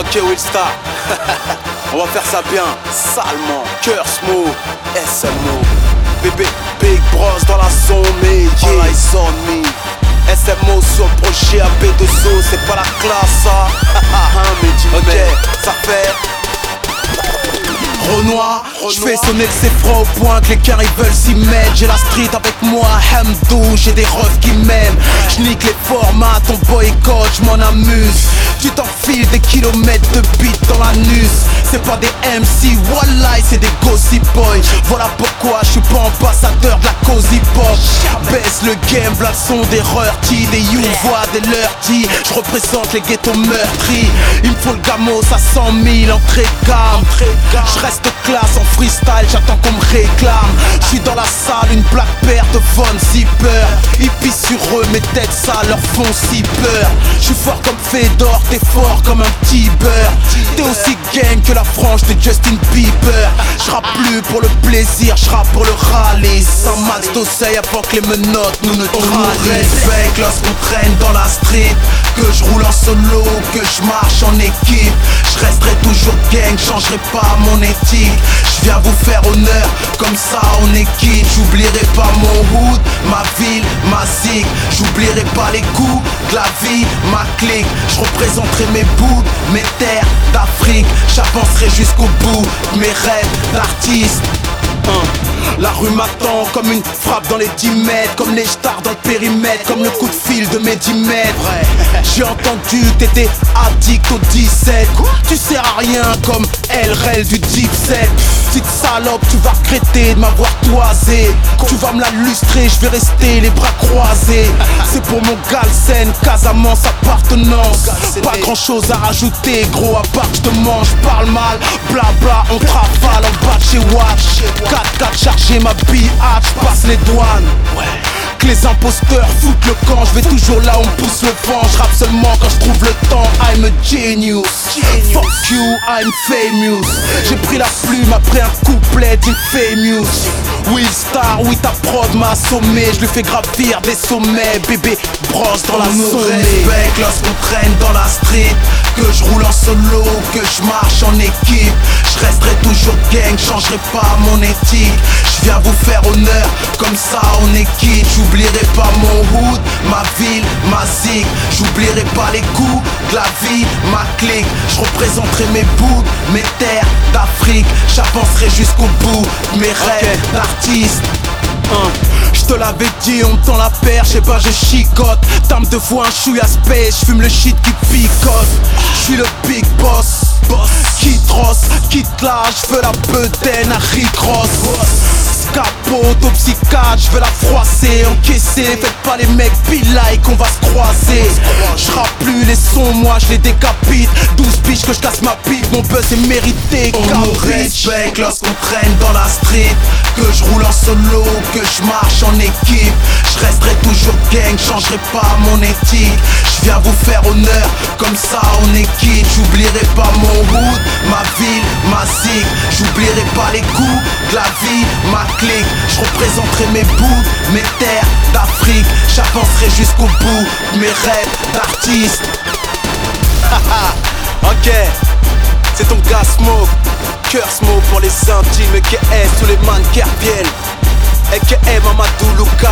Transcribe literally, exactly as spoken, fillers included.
Ok Willstar, on va faire ça bien, salement. Cœur Smo, S M O, bébé Big Bros dans la zone, mais yeah. All eyes on me. S M O sur le projet A B deux O, c'est pas la classe ça. Hein, mais dis-moi, ok, ça fait Renoir, j'fais sonner le céphra au point que les cœurs ils veulent s'y mettre. J'ai la street avec moi, Hamdou, j'ai des refs qui m'aiment. J'nique les formats, ton boycott, j'm'en amuse. Tu t'enfiles des kilomètres de beats dans l'anus. C'est pas des M C, Wallahi, c'est des gossip boys. Voilà pourquoi j'suis pas ambassadeur de la cause hip-hop. Baisse le game, v'là le son des rurty. Des you voient des lurty. J'représente les ghettos meurtris. Il me faut le gamos à cent mille entrée gamme. J'reste classe en freestyle, j'attends qu'on me réclame. J'suis dans la salle, une black paire de Von Zipper. Ils pissent sur eux, mes têtes sales leur font si peur. J'suis fort comme Fedor, t'es fort comme un petit beurre. T'es aussi gang que la frange de Justin Bieber. J'rappe plus pour le plaisir, j'rappe pour le rallye. Sans max d'oseille avant que les menottes nous ne trahissent. Respect lorsqu'on traîne dans la street. Que j'roule en solo, que j'marche en équipe. J'resterai toujours gang, j'changerai pas mon éthique. J'viens vous faire honneur, comme ça on est quitte. J'oublierai pas mon hood, ma ville, ma zig. J'oublierai pas les coups de la vie, ma clique. J'représenterai mes bouts, mes terres d'Afrique. J'avancerai jusqu'au bout, mes rêves d'artiste. La rue m'attend comme une frappe dans les dix mètres. Comme les stars dans le périmètre, comme le coup de fil de mes dix mètres. J'ai entendu t'étais addict au dix-sept. Tu sers à rien comme L R L du dix-sept. Petite salope, tu vas regretter de m'avoir toisé. Tu vas me la lustrer, je vais rester les bras croisés. C'est pour mon Galsen, Casamance, appartenance. Pas grand chose à rajouter, gros, à part que je te mange. Parle mal, blabla, on trafale en bas de chez Watch. quatre quatre chargé ma biatch, passe les douanes. Que les imposteurs foutent le camp, je vais toujours là où on pousse le vent. Je rappe seulement quand je trouve le temps. I'm a genius, fuck you, I'm famous. J'ai pris la plume après un couplet d'Infamous. Willstar, oui ta prod m'a assommé. Je lui fais gravir des sommets, bébé brosse dans la zone. Respect lorsqu'on traîne dans la street. Que je roule en solo, que je marche en équipe. Je resterai toujours gang, changerai pas mon éthique. Je viens vous faire honneur, comme ça on est quitte. J'oublierai pas mon hood, ma ville, ma zig. J'oublierai pas les coups de la vie, ma clique. Je représenterai mes bouts, mes terres d'Afrique. J'avancerai jusqu'au bout, mes rêves d'artiste. Je te l'avais dit, on me tend la perche, et ben je chicote. Tame de fois un chouïa space, j'fume le shit qui picote. J'suis le big boss, boss. Quitte Ross, quitte là, j'veux la bedaine à Rick Ross. Capote au psychiatre, j'veux la froisser, encaisser. Faites pas les mecs be-like, on va se croiser. J'rappe plus les sons, moi j'les décapite. douze piges que j'casse ma pipe, mon buzz est mérité. On nous respecte lorsqu'on traîne dans la street. Que j'roule en solo, que j'marche en équipe. J'resterai toujours gang, changerai pas mon éthique. J'viens vous faire honneur, comme ça on est quitte. J'oublierai pas mon hood, ma ville, ma zig. J'oublierai pas les coups de la vie, ma clique. Je représenterai mes bouts, mes terres d'Afrique. J'avancerai jusqu'au bout, mes rêves d'artiste. Ok, c'est ton gars Smoke. Cœur Smoke pour les intimes, A K A tous les man qui reviennent. A K A Mamadou Luka.